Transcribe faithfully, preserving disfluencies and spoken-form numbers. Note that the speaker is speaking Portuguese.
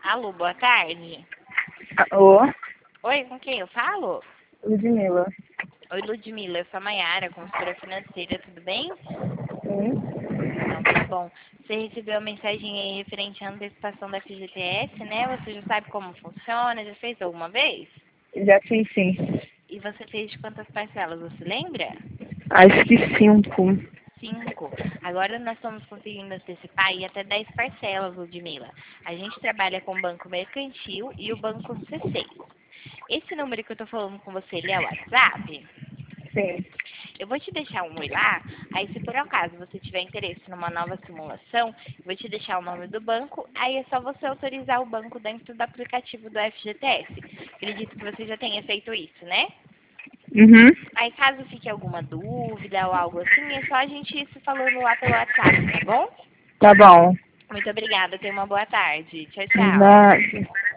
Alô, boa tarde. Ô, Oi, com quem eu falo? Ludmilla. Oi, Ludmilla, eu sou a Mayara, consultora financeira, tudo bem? Sim, Então, tá bom. Você recebeu a mensagem aí referente à antecipação da F G T S, né? Você já sabe como funciona? Já fez alguma vez? já fiz sim. E você fez de quantas parcelas, você lembra? Acho que cinco. Cinco. Agora nós estamos conseguindo antecipar aí até dez parcelas, Ludmilla. A gente trabalha com o Banco Mercantil e o Banco C seis. Esse número que eu tô falando com você, ele é o WhatsApp? Sim. Eu vou te deixar um oi lá, aí se por acaso você tiver interesse numa nova simulação, eu vou te deixar o nome do banco, aí é só você autorizar o banco dentro do aplicativo do F G T S. Acredito que você já tenha feito isso, né? Uhum. Aí caso fique alguma dúvida ou algo assim, é só a gente ir se falando lá pelo WhatsApp, tá bom? Tá bom. Muito obrigada, tenha uma boa tarde. Tchau, tchau. Nada.